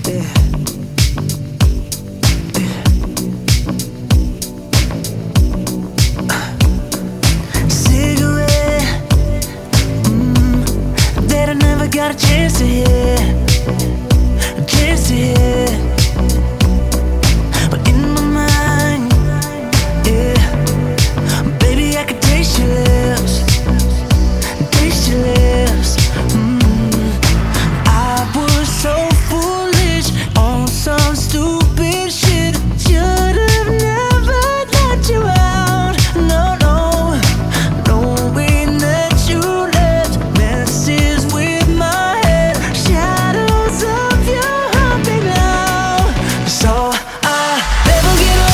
Cigarette, that I never got a chance to hear, a chance to hear. But in my mind, yeah, baby, I can taste your lips, taste your lips. I was so foolish on some stupid shit. Should've never let you out. No, no, knowing that you left messes with my head. Shadows of you haunting now. So I never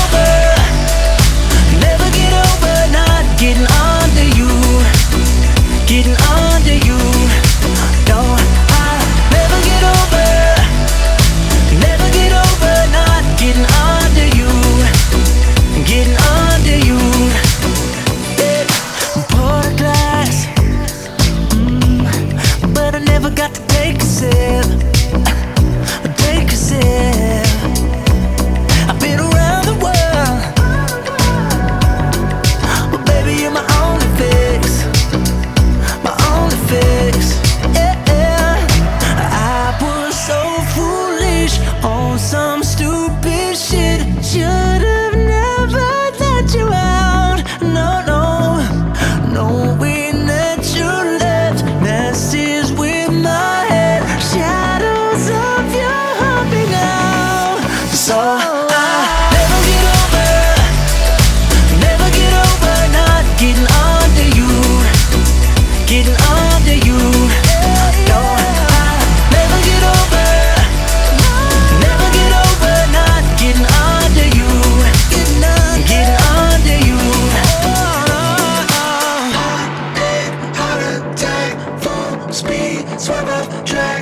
get over not getting under you, getting under you. No, I never get over not getting under you, getting under you. Yeah. Pour a glass, but I never got to take a sip, take a sip. I've been around the world, but baby, you're my only fix, my only fix. Yeah, I was so foolish on some stupid shit. Should've never let you out. No, no, knowing that you left messes with my head. Shadows of you haunting now. So I never get over not getting under you, getting under you. No, I never get over not getting under you, getting under you. Heart attack, full speed, swerve off track.